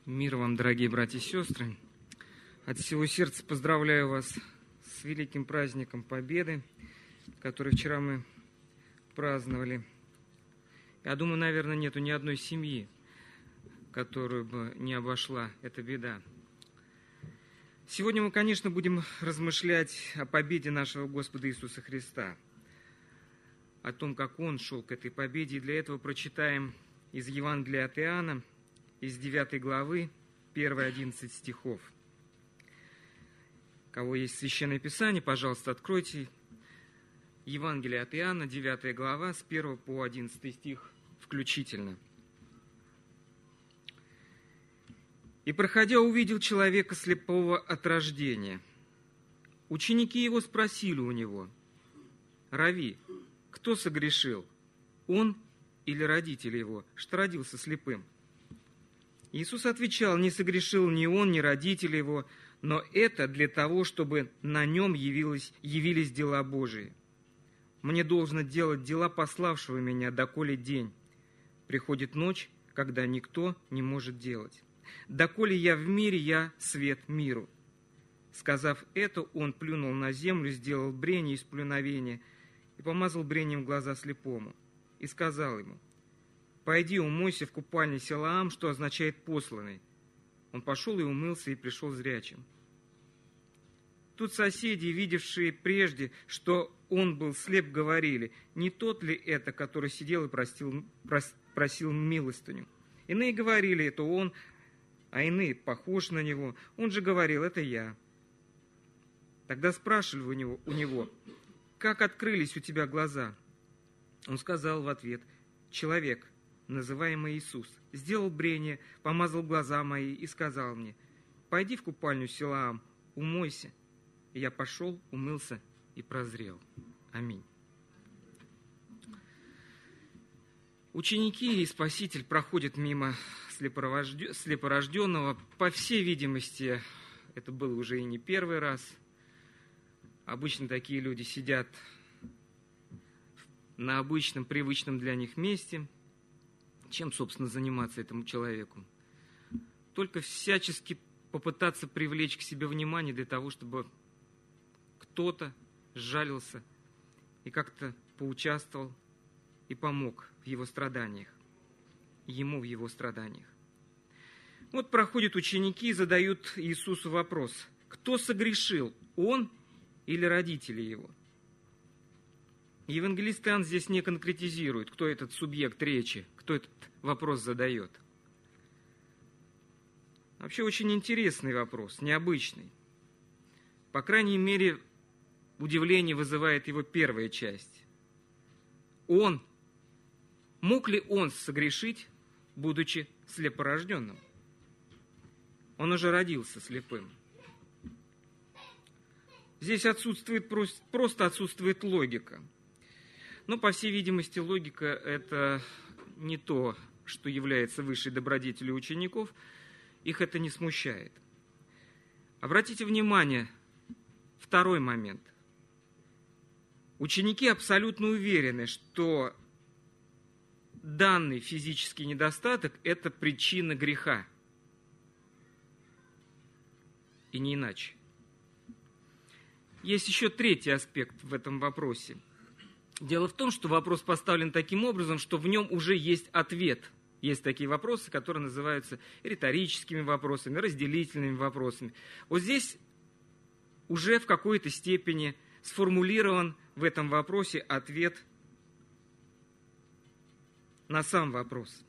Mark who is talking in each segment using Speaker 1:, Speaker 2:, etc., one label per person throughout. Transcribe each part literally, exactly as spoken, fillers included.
Speaker 1: Мир вам, дорогие братья и сестры. От всего сердца поздравляю вас с великим праздником Победы, который вчера мы праздновали. Я думаю, наверное, нету ни одной семьи, которую бы не обошла эта беда. Сегодня мы, конечно, будем размышлять о победе нашего Господа Иисуса Христа, о том, как Он шел к этой победе. И для этого прочитаем из Евангелия от Иоанна, из девятой главы, первые одиннадцать стихов. У кого есть Священное Писание, пожалуйста, откройте Евангелие от Иоанна, девятая глава, с первого по одиннадцатый стих включительно. «И, проходя, увидел человека слепого от рождения. Ученики его спросили у него: „Рави, кто согрешил, он или родители его, что родился слепым?“ Иисус отвечал: „Не согрешил ни он, ни родители его, но это для того, чтобы на нем явилось, явились дела Божии. Мне должно делать дела пославшего меня, доколе день. Приходит ночь, когда никто не может делать. Доколе я в мире, я свет миру“. Сказав это, он плюнул на землю, сделал брение из плюновения и помазал брением глаза слепому. И сказал ему: „Пойди, умойся в купальне Силаам“, что означает «посланный“. Он пошел и умылся, и пришел зрячим. Тут соседи, видевшие прежде, что он был слеп, говорили: „Не тот ли это, который сидел и простил, прос, просил милостыню?“ Иные говорили: „Это он“, а иные: „Похож на него“. Он же говорил: „Это я“. Тогда спрашивали у него, у него: „Как открылись у тебя глаза?“ Он сказал в ответ: „Человек, называемый Иисус, сделал брение, помазал глаза мои и сказал мне: „Пойди в купальню Силаам, умойся“. И я пошел, умылся и прозрел“. Аминь. Ученики и Спаситель проходят мимо слепорожденного. По всей видимости, это было уже и не первый раз. Обычно такие люди сидят на обычном, привычном для них месте. Чем, собственно, заниматься этому человеку? Только всячески попытаться привлечь к себе внимание для того, чтобы кто-то сжалился и как-то поучаствовал и помог в его страданиях, ему в его страданиях. Вот проходят ученики и задают Иисусу вопрос: кто согрешил, он или родители его? Евангелист Иоанн здесь не конкретизирует, кто этот субъект речи, кто этот вопрос задает. Вообще очень интересный вопрос, необычный. По крайней мере, удивление вызывает его первая часть. Он, мог ли он согрешить, будучи слепорожденным? Он уже родился слепым. Здесь отсутствует, просто отсутствует логика. Но, по всей видимости, логика – это не то, что является высшей добродетелью учеников. Их это не смущает. Обратите внимание, второй момент. Ученики абсолютно уверены, что данный физический недостаток – это причина греха. И не иначе. Есть еще третий аспект в этом вопросе. Дело в том, что вопрос поставлен таким образом, что в нем уже есть ответ. Есть такие вопросы, которые называются риторическими вопросами, разделительными вопросами. Вот здесь уже в какой-то степени сформулирован в этом вопросе ответ на сам вопрос.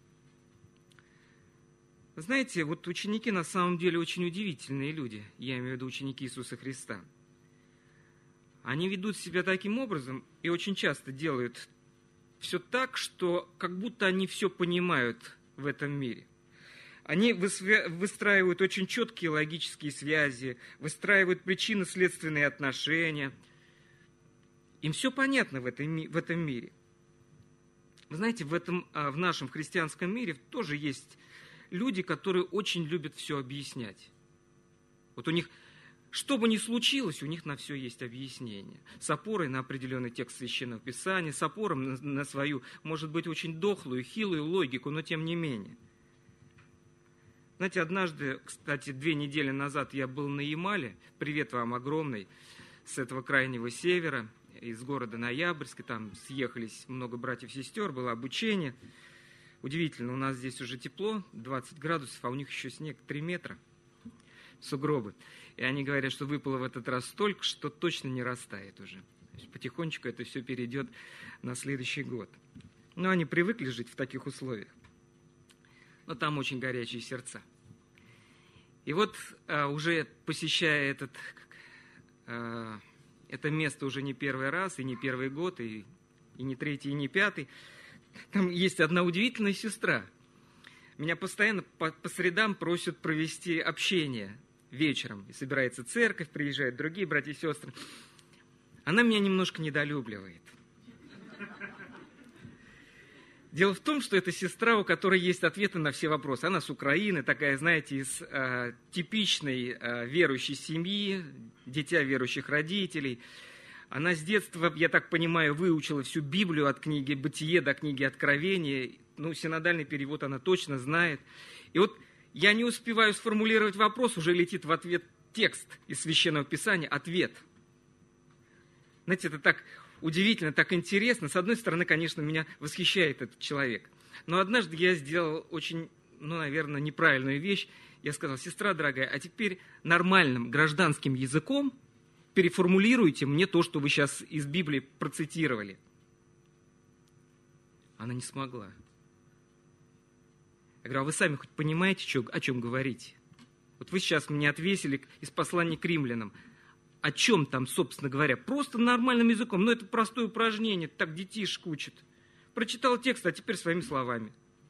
Speaker 1: Знаете, вот ученики на самом деле очень удивительные люди. Я имею в виду ученики Иисуса Христа. Они ведут себя таким образом и очень часто делают все так, что как будто они все понимают в этом мире. Они выстраивают очень четкие логические связи, выстраивают причинно-следственные отношения. Им все понятно в этом, в этом мире. Вы знаете, в, этом, в нашем христианском мире тоже есть люди, которые очень любят все объяснять. Вот у них, что бы ни случилось, у них на все есть объяснение. С опорой на определенный текст Священного Писания, с опорой на, на свою, может быть, очень дохлую, хилую логику, но тем не менее. Знаете, однажды, кстати, две недели назад я был на Ямале, привет вам огромный, с этого крайнего севера, из города Ноябрьска, там съехались много братьев и сестер, было обучение. Удивительно, у нас здесь уже тепло, двадцать градусов, а у них еще снег три метра, сугробы. И они говорят, что выпало в этот раз столько, что точно не растает уже. То есть потихонечку это все перейдет на следующий год. Но они привыкли жить в таких условиях. Но там очень горячие сердца. И вот а, уже посещая этот, а, это место уже не первый раз, и не первый год, и, и не третий, и не пятый, там есть одна удивительная сестра. Меня постоянно по, по средам просят провести общение вечером. И собирается церковь, приезжают другие братья и сестры. Она меня немножко недолюбливает. Дело в том, что это сестра, у которой есть ответы на все вопросы. Она с Украины, такая, знаете, из э, типичной э, верующей семьи, дитя верующих родителей. Она с детства, я так понимаю, выучила всю Библию от книги «Бытие» до книги «Откровение». Ну, синодальный перевод она точно знает. И вот я не успеваю сформулировать вопрос, уже летит в ответ текст из Священного Писания, ответ. Знаете, это так удивительно, так интересно. С одной стороны, конечно, меня восхищает этот человек. Но однажды я сделал очень, ну, наверное, неправильную вещь. Я сказал: сестра дорогая, а теперь нормальным гражданским языком переформулируйте мне то, что вы сейчас из Библии процитировали. Она не смогла. Я говорю: а вы сами хоть понимаете, что, о чем говорите? Вот вы сейчас мне отвесили из послания к римлянам. О чем там, собственно говоря? Просто нормальным языком. Ну, это простое упражнение, так детишек учат. Прочитал текст, а теперь своими словами.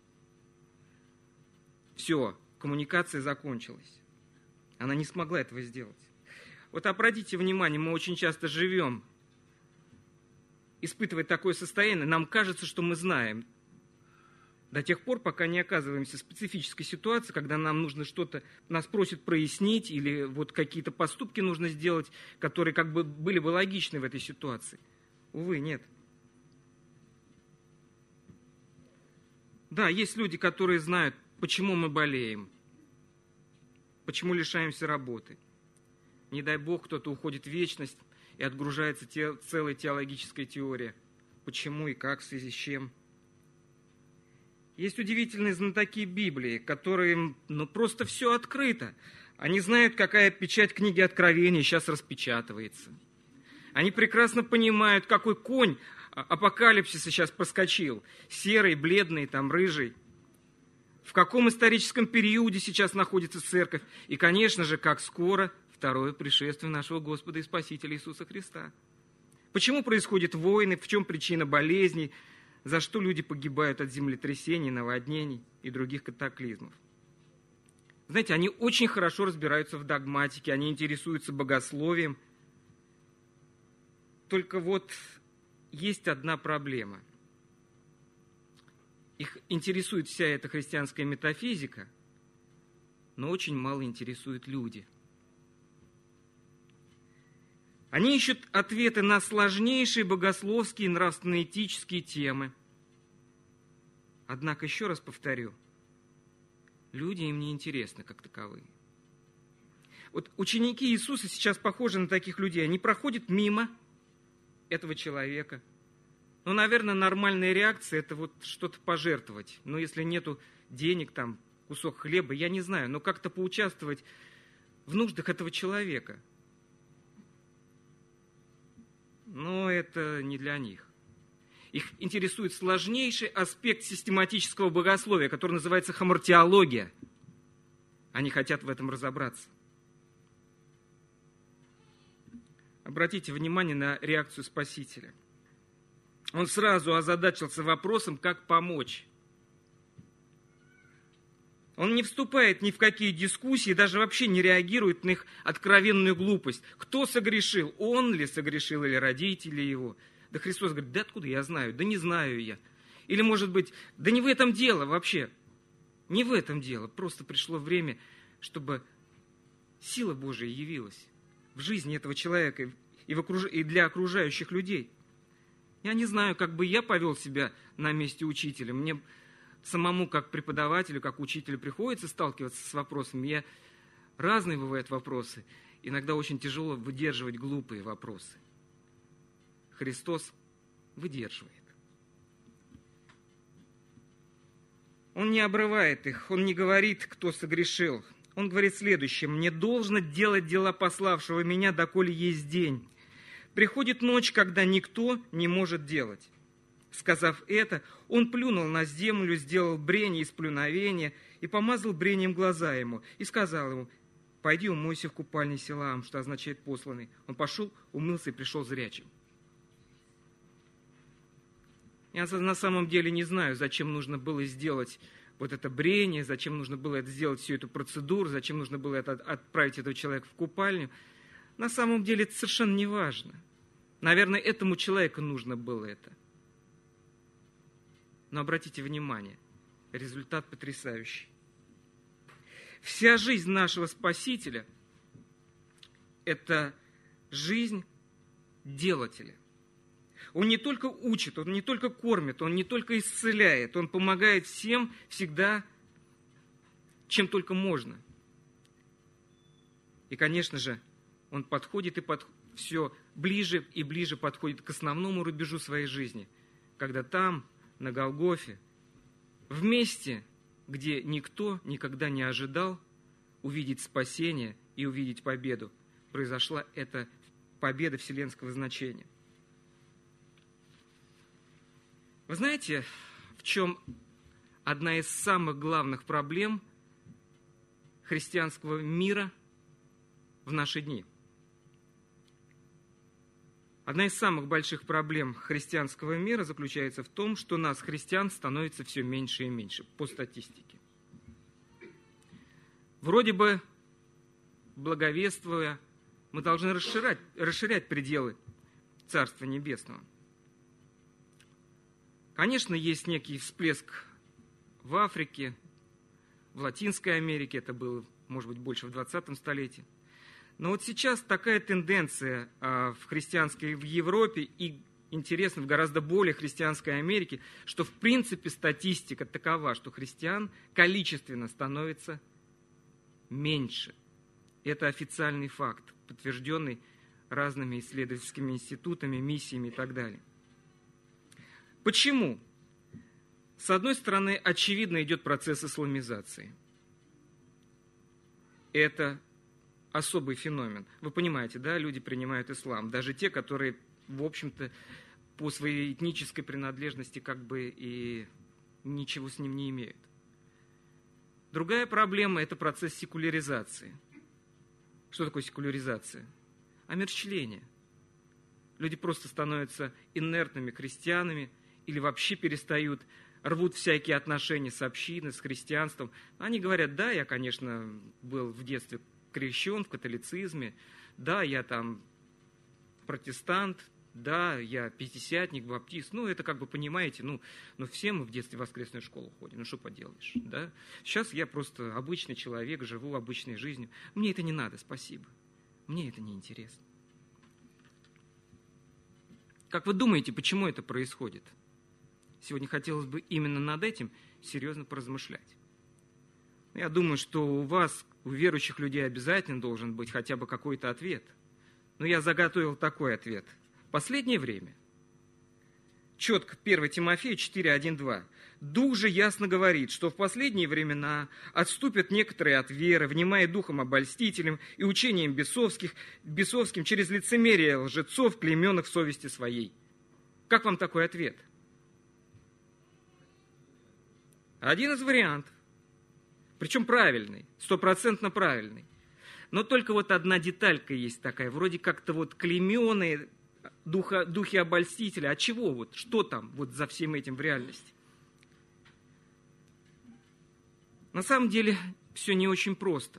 Speaker 1: Все, коммуникация закончилась. Она не смогла этого сделать. Вот обратите внимание, мы очень часто живем, испытывая такое состояние, нам кажется, что мы знаем. До тех пор, пока не оказываемся в специфической ситуации, когда нам нужно что-то, нас просят прояснить, или вот какие-то поступки нужно сделать, которые как бы были бы логичны в этой ситуации. Увы, нет. Да, есть люди, которые знают, почему мы болеем, почему лишаемся работы. Не дай Бог, кто-то уходит в вечность, и отгружается те, целая теологическая теория. Почему и как, в связи с чем. Есть удивительные знатоки Библии, которые, ну, просто все открыто. Они знают, какая печать книги Откровения сейчас распечатывается. Они прекрасно понимают, какой конь апокалипсиса сейчас проскочил. Серый, бледный, там, рыжий. В каком историческом периоде сейчас находится церковь. И, конечно же, как скоро второе пришествие нашего Господа и Спасителя Иисуса Христа. Почему происходят войны, в чем причина болезней, за что люди погибают от землетрясений, наводнений и других катаклизмов. Знаете, они очень хорошо разбираются в догматике, они интересуются богословием. Только вот есть одна проблема. Их интересует вся эта христианская метафизика, но очень мало интересуют люди. Они ищут ответы на сложнейшие богословские и нравственно-этические темы. Однако, еще раз повторю, люди им не интересны как таковые. Вот ученики Иисуса сейчас похожи на таких людей. Они проходят мимо этого человека. Ну, наверное, нормальная реакция – это вот что-то пожертвовать. Но если нету денег, там, кусок хлеба, я не знаю, но как-то поучаствовать в нуждах этого человека. Но это не для них. Их интересует сложнейший аспект систематического богословия, который называется хамартиология. Они хотят в этом разобраться. Обратите внимание на реакцию Спасителя. Он сразу озадачился вопросом, как помочь. Он не вступает ни в какие дискуссии, даже вообще не реагирует на их откровенную глупость. Кто согрешил? Он ли согрешил или родители его? Да Христос говорит: да откуда я знаю? Да не знаю я. Или, может быть, да не в этом дело вообще. Не в этом дело. Просто пришло время, чтобы сила Божия явилась в жизни этого человека и, в окруж... и для окружающих людей. Я не знаю, как бы я повел себя на месте учителя. Мне самому как преподавателю, как учителю приходится сталкиваться с вопросами. Я... Разные бывают вопросы. Иногда очень тяжело выдерживать глупые вопросы. Христос выдерживает. Он не обрывает их, Он не говорит, кто согрешил. Он говорит следующее: «Мне должно делать дела пославшего меня, доколе есть день. Приходит ночь, когда никто не может делать». Сказав это, он плюнул на землю, сделал брение из плюновения и помазал брением глаза ему, и сказал ему: «Пойди умойся в купальне Силаам», что означает «посланный». Он пошел, умылся и пришел зрячим. Я на самом деле не знаю, зачем нужно было сделать вот это брение, зачем нужно было это сделать, всю эту процедуру, зачем нужно было это, отправить этого человека в купальню. На самом деле это совершенно не важно. Наверное, этому человеку нужно было это. Но обратите внимание, результат потрясающий. Вся жизнь нашего Спасителя – это жизнь делателя. Он не только учит, он не только кормит, он не только исцеляет, он помогает всем всегда, чем только можно. И, конечно же, он подходит и под... все ближе и ближе подходит к основному рубежу своей жизни, когда там, на Голгофе, в месте, где никто никогда не ожидал увидеть спасение и увидеть победу, произошла эта победа вселенского значения. Вы знаете, в чем одна из самых главных проблем христианского мира в наши дни? Одна из самых больших проблем христианского мира заключается в том, что нас, христиан, становится все меньше и меньше, по статистике. Вроде бы, благовествуя, мы должны расширять, расширять пределы Царства Небесного. Конечно, есть некий всплеск в Африке, в Латинской Америке, это было, может быть, больше в двадцатом столетии. Но вот сейчас такая тенденция в христианской в Европе и, интересно, в гораздо более христианской Америке, что в принципе статистика такова, что христиан количественно становится меньше. Это официальный факт, подтвержденный разными исследовательскими институтами, миссиями и так далее. Почему? С одной стороны, очевидно, идет процесс исламизации. Это особый феномен. Вы понимаете, да, люди принимают ислам, даже те, которые, в общем-то, по своей этнической принадлежности как бы и ничего с ним не имеют. Другая проблема – это процесс секуляризации. Что такое секуляризация? Омерщвление. Люди просто становятся инертными христианами или вообще перестают, рвут всякие отношения с общиной, с христианством. Они говорят: да, я, конечно, был в детстве крещен в католицизме, да, я там протестант, да, я пятидесятник, баптист. Ну, это как бы, понимаете, ну, ну все мы в детстве в воскресную школу ходим, ну что поделаешь, да. Сейчас я просто обычный человек, живу обычной жизнью. Мне это не надо, спасибо. Мне это не интересно. Как вы думаете, почему это происходит? Сегодня хотелось бы именно над этим серьезно поразмышлять. Я думаю, что у вас, у верующих людей, обязательно должен быть хотя бы какой-то ответ. Но я заготовил такой ответ. В последнее время, четко первое Тимофею четыре, один, два. Дух же ясно говорит, что в последние времена отступят некоторые от веры, внимая духом обольстителям и учением бесовских, бесовским через лицемерие лжецов, клейменных в совести своей. Как вам такой ответ? Один из вариантов. Причем правильный, стопроцентно правильный. Но только вот одна деталька есть такая, вроде как-то вот клейменные духа, духи обольстителя. А чего вот, что там вот за всем этим в реальности? На самом деле все не очень просто.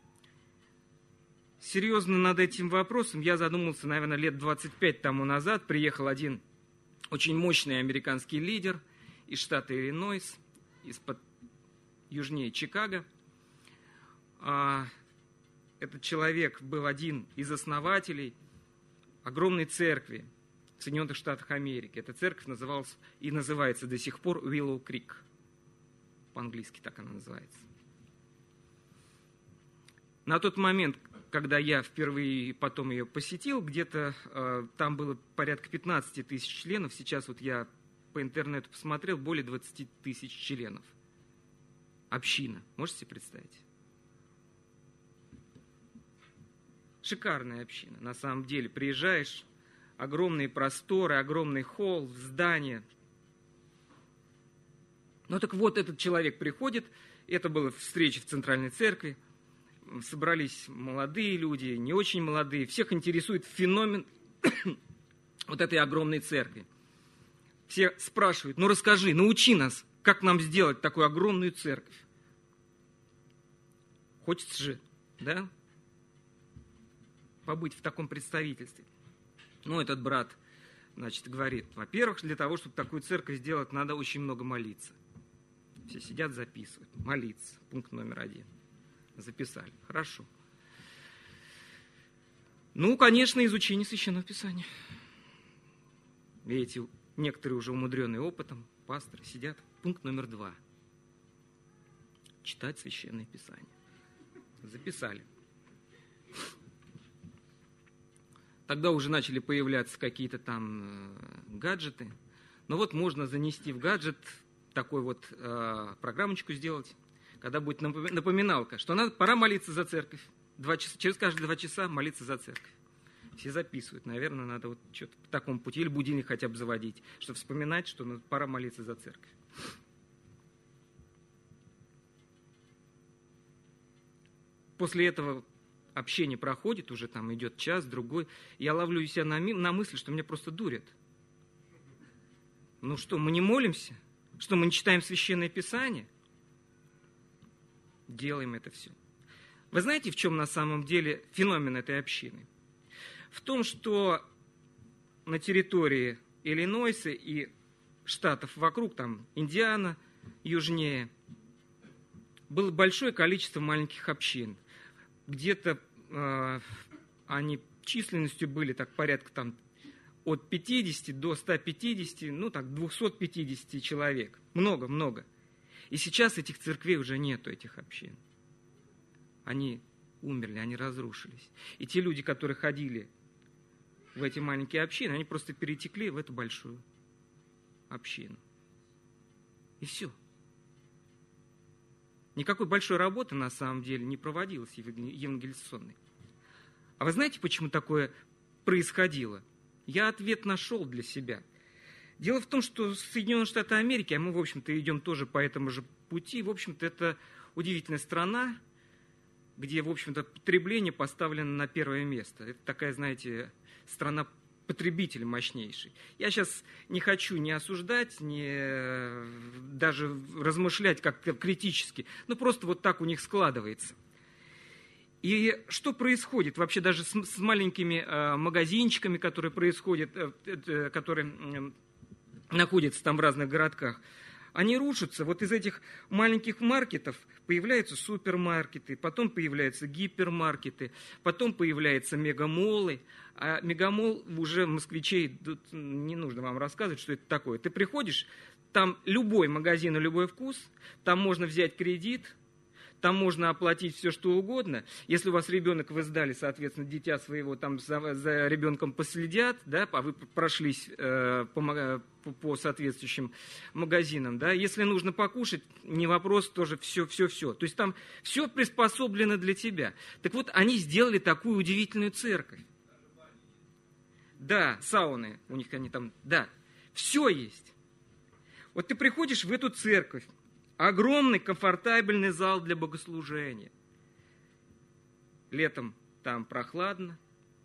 Speaker 1: Серьезно над этим вопросом я задумался, наверное, лет двадцать пять тому назад. Приехал один очень мощный американский лидер из штата Иллинойс, из-под южнее Чикаго. Этот человек был один из основателей огромной церкви в Соединенных Штатах Америки. Эта церковь называлась и называется до сих пор Уиллоу Крик. по-английски так она называется. На тот момент, когда я впервые потом ее посетил, где-то э, там было порядка пятнадцать тысяч членов, сейчас вот я по интернету посмотрел, более двадцать тысяч членов. Община, можете себе представить? Шикарная община, на самом деле. Приезжаешь, огромные просторы, огромный холл, здание. Ну так вот, этот человек приходит, это была встреча в Центральной Церкви, собрались молодые люди, не очень молодые, всех интересует феномен вот этой огромной церкви. Все спрашивают, ну расскажи, научи нас, как нам сделать такую огромную церковь. Хочется же, да, побыть в таком представительстве. Ну, этот брат, значит, говорит, во-первых, для того, чтобы такую церковь сделать, надо очень много молиться. Все сидят, записывают. Молиться. Пункт номер один. Записали. Хорошо. Ну, конечно, изучение Священного Писания. Видите, некоторые уже умудренные опытом, пасторы сидят. Пункт номер два. Читать Священное Писание. Записали. Тогда уже начали появляться какие-то там э, гаджеты. Но вот можно занести в гаджет такой вот э, программочку сделать, когда будет напоминалка, что надо, пора молиться за церковь. Два часа, через каждые два часа молиться за церковь. Все записывают. Наверное, надо вот что-то по такому пути, или будильник хотя бы заводить, чтобы вспоминать, что ну, пора молиться за церковь. После этого общение проходит, уже там идет час, другой. Я ловлю себя на, на мысли, что меня просто дурят. Ну что, мы не молимся? Что, мы не читаем Священное Писание? Делаем это все. Вы знаете, в чем на самом деле феномен этой общины? В том, что на территории Иллинойса и штатов вокруг, там Индиана, южнее, было большое количество маленьких общин. Где-то э, они численностью были так порядка там от пятидесяти до ста пятидесяти, ну так, двухсот пятидесяти человек. Много-много. И сейчас этих церквей уже нету, этих общин. Они умерли, они разрушились. И те люди, которые ходили в эти маленькие общины, они просто перетекли в эту большую общину. И все. Никакой большой работы на самом деле не проводилось евангелизационной. А вы знаете, почему такое происходило? Я ответ нашел для себя. Дело в том, что Соединенные Штаты Америки, а мы, в общем-то, идем тоже по этому же пути, в общем-то, это удивительная страна, где, в общем-то, потребление поставлено на первое место. Это такая, знаете, страна потребитель мощнейший. Я сейчас не хочу ни осуждать, ни даже размышлять как-то критически, но просто вот так у них складывается. И что происходит вообще даже с, с маленькими э, магазинчиками, которые происходят, э, э, которые э, находятся там в разных городках? Они рушатся. Вот из этих маленьких маркетов появляются супермаркеты, потом появляются гипермаркеты, потом появляются мегамолы. А мегамол уже москвичей, не нужно вам рассказывать, что это такое. Ты приходишь, там любой магазин и любой вкус, там можно взять кредит, там можно оплатить все, что угодно. Если у вас ребенок, вы сдали, соответственно, дитя своего, там за, за ребенком последят, да, а вы прошлись э, по, по соответствующим магазинам. Да. Если нужно покушать, не вопрос, тоже все-все-все. То есть там все приспособлено для тебя. Так вот, они сделали такую удивительную церковь. Да, сауны у них они там, да, все есть. Вот ты приходишь в эту церковь, огромный комфортабельный зал для богослужения. Летом там прохладно,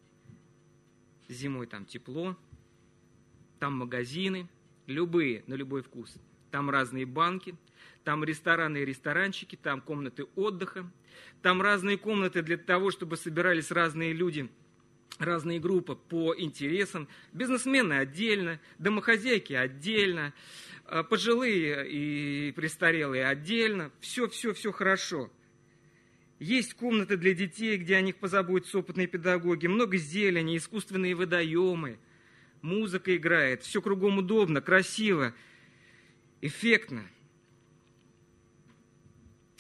Speaker 1: зимой там тепло, там магазины, любые, на любой вкус. Там разные банки, там рестораны и ресторанчики, там комнаты отдыха, там разные комнаты для того, чтобы собирались разные люди, разные группы по интересам. Бизнесмены отдельно, домохозяйки отдельно, пожилые и престарелые отдельно. Все, все, все хорошо. Есть комнаты для детей, где о них позаботятся опытные педагоги. Много зелени, искусственные водоемы. Музыка играет. Все кругом удобно, красиво, эффектно.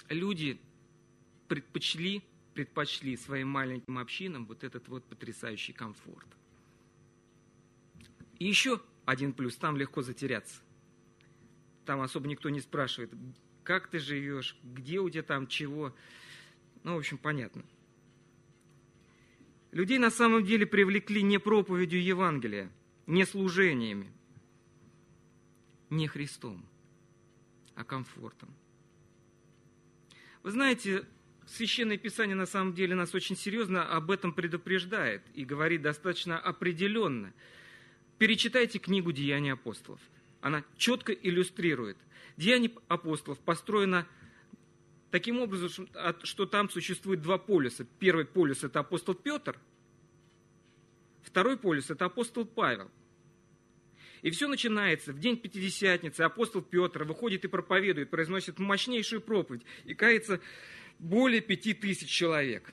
Speaker 1: люди предпочли, предпочли своим маленьким общинам вот этот вот потрясающий комфорт. И еще один плюс, там легко затеряться. Там особо никто не спрашивает, как ты живешь, где у тебя там чего. Ну, в общем, понятно. Людей на самом деле привлекли не проповедью Евангелия, не служениями, не Христом, а комфортом. Вы знаете, Священное Писание на самом деле нас очень серьезно об этом предупреждает и говорит достаточно определенно. Перечитайте книгу «Деяния апостолов». Она четко иллюстрирует. Деяния апостолов построено таким образом, что там существует два полюса. Первый полюс – это апостол Петр, второй полюс – это апостол Павел. И все начинается в день Пятидесятницы. Апостол Петр выходит и проповедует, произносит мощнейшую проповедь, и кается более пяти тысяч человек.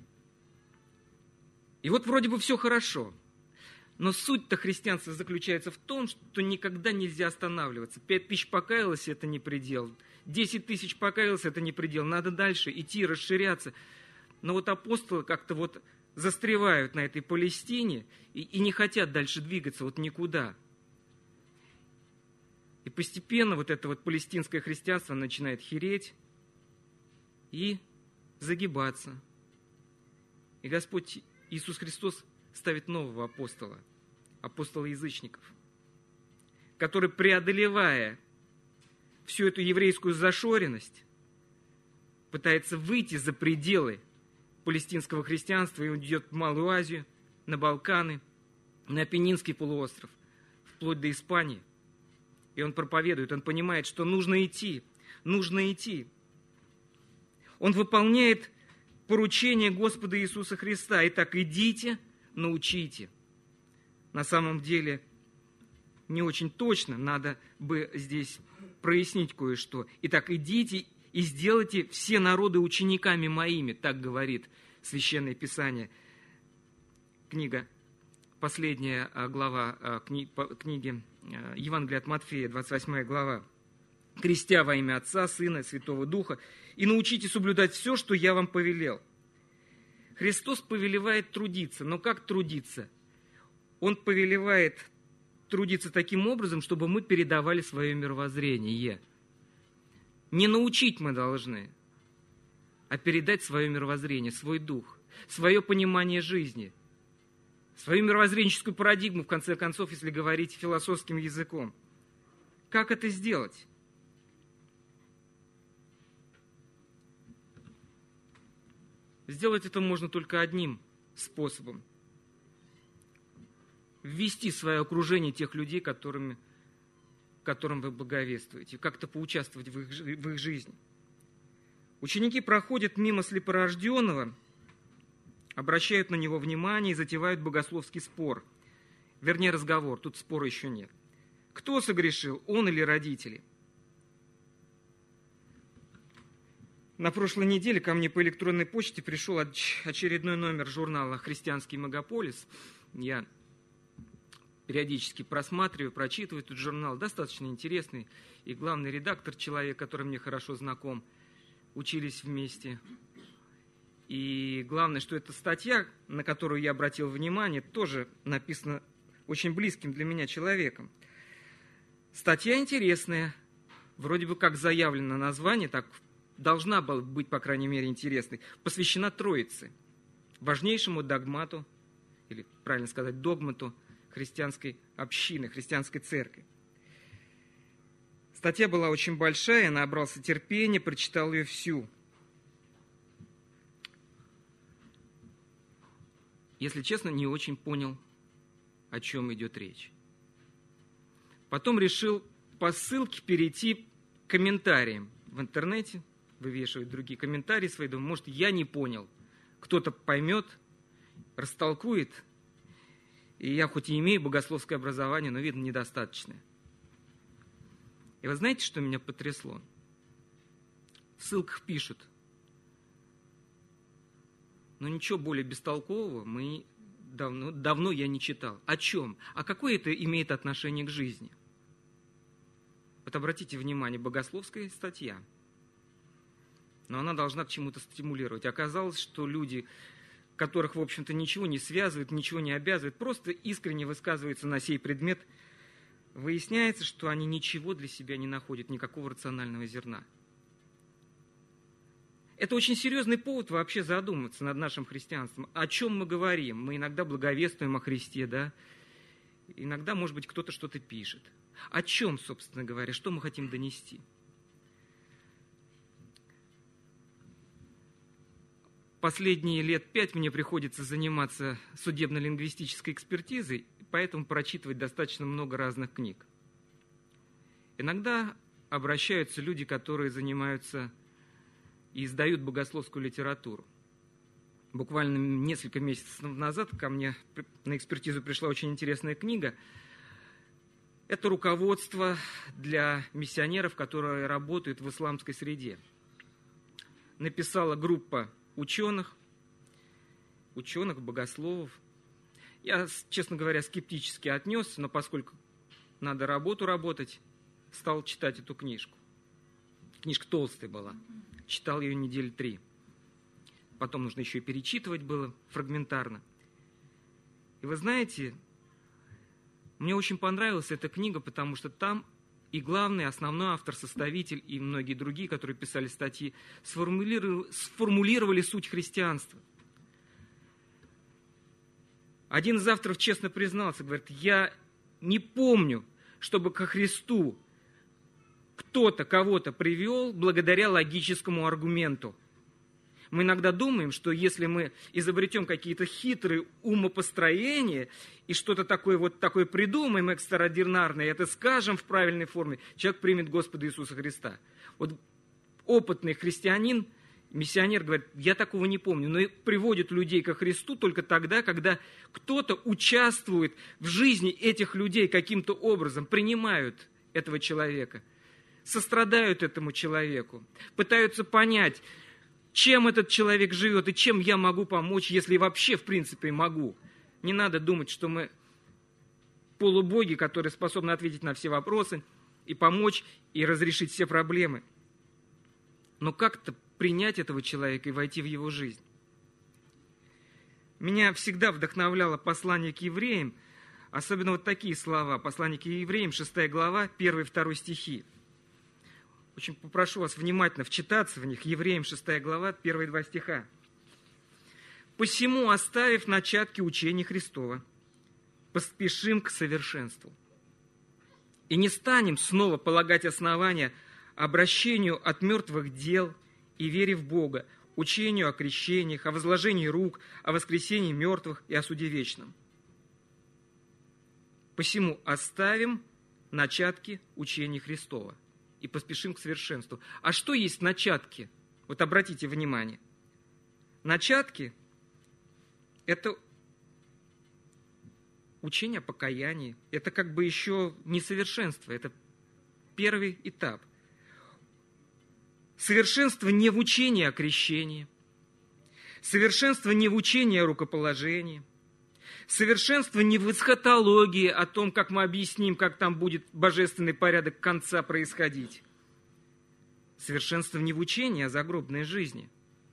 Speaker 1: И вот вроде бы все хорошо. Но суть-то христианства заключается в том, что никогда нельзя останавливаться. Пять тысяч покаялось – это не предел. Десять тысяч покаялось – это не предел. Надо дальше идти, расширяться. Но вот апостолы как-то вот застревают на этой Палестине и, и не хотят дальше двигаться вот никуда. И постепенно вот это вот палестинское христианство начинает хереть и загибаться. И Господь Иисус Христос ставит нового апостола, апостола язычников, который, преодолевая всю эту еврейскую зашоренность, пытается выйти за пределы палестинского христианства, и он идет в Малую Азию, на Балканы, на Апеннинский полуостров, вплоть до Испании. И он проповедует, он понимает, что нужно идти, нужно идти. Он выполняет поручение Господа Иисуса Христа. Итак, идите, научите. На самом деле, не очень точно, надо бы здесь прояснить кое-что. Итак, идите и сделайте все народы учениками моими, так говорит Священное Писание. Книга, последняя глава книги Евангелия от Матфея, двадцать восьмая глава. «Крестя во имя Отца, Сына и Святого Духа, и научите соблюдать все, что я вам повелел». Христос повелевает трудиться. Но как трудиться? Он повелевает трудиться таким образом, чтобы мы передавали свое мировоззрение. Не научить мы должны, а передать свое мировоззрение, свой дух, свое понимание жизни, свою мировоззренческую парадигму, в конце концов, если говорить философским языком. Как это сделать? Сделать это можно только одним способом. Ввести в свое окружение тех людей, которыми, которым вы благовествуете, как-то поучаствовать в их, в их жизни. Ученики проходят мимо слепорожденного, обращают на него внимание и затевают богословский спор. Вернее, разговор, тут спора еще нет. Кто согрешил, он или родители? На прошлой неделе ко мне по электронной почте пришел очередной номер журнала «Христианский мегаполис». Я периодически просматриваю, прочитываю этот журнал. Достаточно интересный. И главный редактор, человек, который мне хорошо знаком, учились вместе. И главное, что эта статья, на которую я обратил внимание, тоже написана очень близким для меня человеком. Статья интересная. Вроде бы как заявлено название, так должна была быть, по крайней мере, интересной. Посвящена Троице, важнейшему догмату, или, правильно сказать, догмату христианской общины, христианской церкви. Статья была очень большая, я набрался терпения, прочитал ее всю. Если честно, не очень понял, о чем идет речь. Потом решил по ссылке перейти к комментариям в интернете, вывешивать другие комментарии свои. Думаю, может, я не понял. Кто-то поймет, растолкует. И я хоть и имею богословское образование, но, видно, недостаточное. И вы знаете, что меня потрясло? В ссылках пишут: но ничего более бестолкового мы давно, давно я не читал. О чем? А какое это имеет отношение к жизни? Вот обратите внимание, богословская статья. но она должна к чему-то стимулировать. Оказалось, что люди, которых, в общем-то, ничего не связывает, ничего не обязывает, просто искренне высказываются на сей предмет, выясняется, что они ничего для себя не находят, никакого рационального зерна. Это очень серьезный повод вообще задуматься над нашим христианством. О чем мы говорим? Мы иногда благовествуем о Христе, да? Иногда, может быть, кто-то что-то пишет. О чем, собственно говоря, что мы хотим донести? Последние лет пять мне приходится заниматься судебно-лингвистической экспертизой, поэтому прочитывать достаточно много разных книг. Иногда обращаются люди, которые занимаются и издают богословскую литературу. Буквально несколько месяцев назад ко мне на экспертизу пришла очень интересная книга. Это руководство для миссионеров, которые работают в исламской среде. Написала группа ученых, ученых, богословов. Я, честно говоря, скептически отнесся, но поскольку надо работу работать, стал читать эту книжку. Книжка толстая была. Читал ее недели три. Потом нужно еще и перечитывать было фрагментарно. И вы знаете, мне очень понравилась эта книга, потому что там и главный, основной автор, составитель и многие другие, которые писали статьи, сформулировали, сформулировали суть христианства. Один из авторов честно признался, говорит, я не помню, чтобы ко Христу кто-то кого-то привел благодаря логическому аргументу. Мы иногда думаем, что если мы изобретем какие-то хитрые умопостроения и что-то такое вот такое придумаем экстраординарное, это скажем в правильной форме, человек примет Господа Иисуса Христа. Вот опытный христианин, миссионер говорит, я такого не помню, но приводит людей ко Христу только тогда, когда кто-то участвует в жизни этих людей каким-то образом, принимают этого человека, сострадают этому человеку, пытаются понять, чем этот человек живет и чем я могу помочь, если вообще, в принципе, могу. Не надо думать, что мы полубоги, которые способны ответить на все вопросы и помочь, и разрешить все проблемы. Но как-то принять этого человека и войти в его жизнь. Меня всегда вдохновляло послание к евреям, особенно вот такие слова. Послание к евреям, шестая глава, первый и второй стихи. Очень попрошу вас внимательно вчитаться в них. Евреям шестая глава, первые два стиха. «Посему, оставив начатки учения Христова, поспешим к совершенству. И не станем снова полагать основания обращению от мертвых дел и вере в Бога, учению о крещениях, о возложении рук, о воскресении мертвых и о суде вечном. Посему оставим начатки учения Христова и поспешим к совершенству». А что есть начатки? Вот обратите внимание. Начатки – это учение о покаянии. Это как бы еще несовершенство, это первый этап. Совершенство не в учении о крещении. Совершенство не в учении о рукоположении. Совершенство не в эсхатологии, о том, как мы объясним, как там будет божественный порядок конца происходить. Совершенство не в учении о загробной жизни.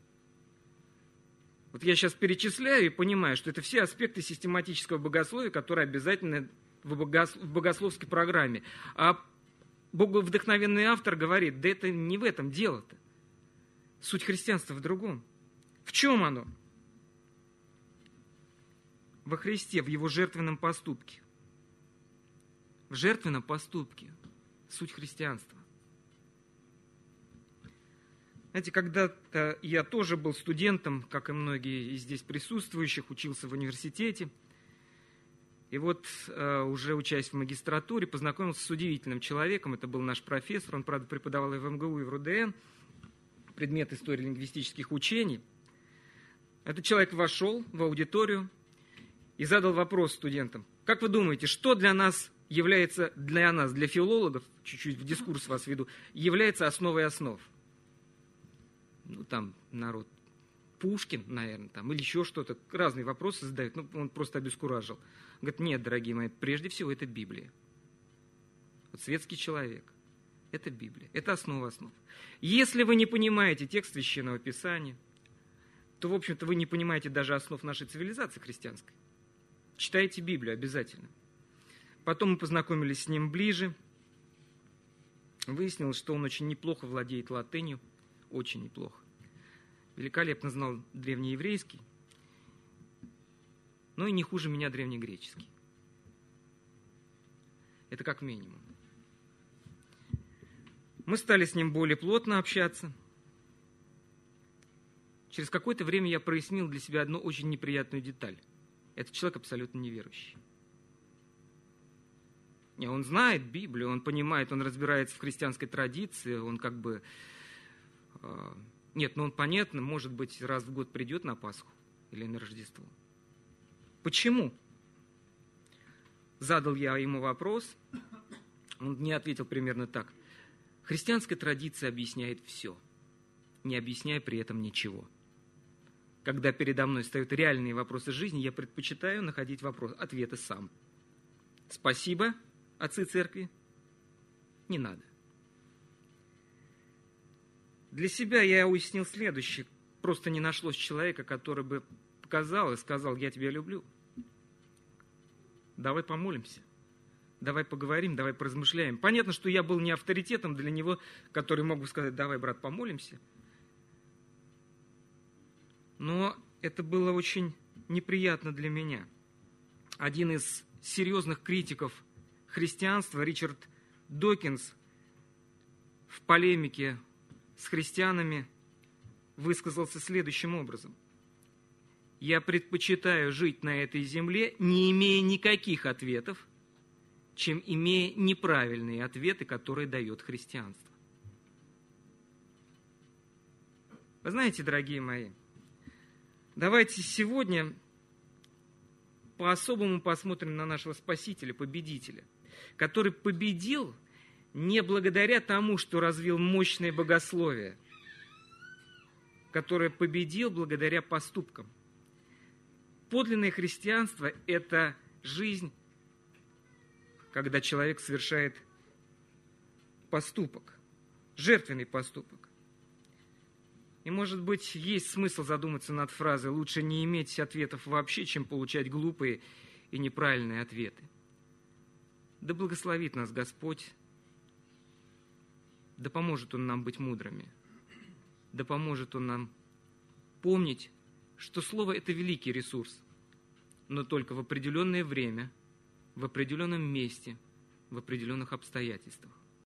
Speaker 1: Вот я сейчас перечисляю и понимаю, что это все аспекты систематического богословия, которые обязательны в богословской программе. А боговдохновенный автор говорит, да это не в этом дело-то. Суть христианства в другом. В чем оно? Во Христе, в Его жертвенном поступке. В жертвенном поступке суть христианства. Знаете, когда-то я тоже был студентом, как и многие из здесь присутствующих, учился в университете. И вот, уже учась в магистратуре, познакомился с удивительным человеком. Это был наш профессор, он, правда, преподавал и в эм гэ у, и в эр у дэ эн, предмет истории лингвистических учений. Этот человек вошел в аудиторию и задал вопрос студентам. Как вы думаете, что для нас является, для нас, для филологов, чуть-чуть в дискурс вас веду, является основой основ? Ну, там народ Пушкин, наверное, там, или еще что-то. Разные вопросы задают. Ну, он просто обескуражил. Говорит, нет, дорогие мои, прежде всего это Библия. Вот светский человек. Это Библия, это основа основ. Если вы не понимаете текст Священного Писания, то, в общем-то, вы не понимаете даже основ нашей цивилизации христианской. Читайте Библию обязательно. Потом мы познакомились с ним ближе. Выяснилось, что он очень неплохо владеет латынью, очень неплохо. Великолепно знал древнееврейский, но и не хуже меня древнегреческий. Это как минимум. Мы стали с ним более плотно общаться. Через какое-то время я прояснил для себя одну очень неприятную деталь. Этот человек абсолютно неверующий. Не, он знает Библию, он понимает, он разбирается в христианской традиции, он как бы... Э, нет, ну он, понятно, может быть, раз в год придет на Пасху или на Рождество. Почему? Задал я ему вопрос, он мне ответил примерно так. Христианская традиция объясняет все, не объясняя при этом ничего. Когда передо мной встают реальные вопросы жизни, я предпочитаю находить вопрос, ответы сам. Спасибо, отцы церкви, не надо. Для себя я уяснил следующее. Просто не нашлось человека, который бы показал и сказал, я тебя люблю. Давай помолимся. Давай поговорим, давай поразмышляем. Понятно, что я был не авторитетом для него, который мог бы сказать, давай, брат, помолимся. Но это было очень неприятно для меня. Один из серьезных критиков христианства, Ричард Докинс, в полемике с христианами высказался следующим образом. Я предпочитаю жить на этой земле, не имея никаких ответов, чем имея неправильные ответы, которые дает христианство. Вы знаете, дорогие мои, давайте сегодня по-особому посмотрим на нашего Спасителя, Победителя, который победил не благодаря тому, что развил мощное богословие, который победил благодаря поступкам. Подлинное христианство – это жизнь, когда человек совершает поступок, жертвенный поступок. И, может быть, есть смысл задуматься над фразой «лучше не иметь ответов вообще, чем получать глупые и неправильные ответы». Да благословит нас Господь, да поможет Он нам быть мудрыми, да поможет Он нам помнить, что Слово – это великий ресурс, но только в определенное время, в определенном месте, в определенных обстоятельствах.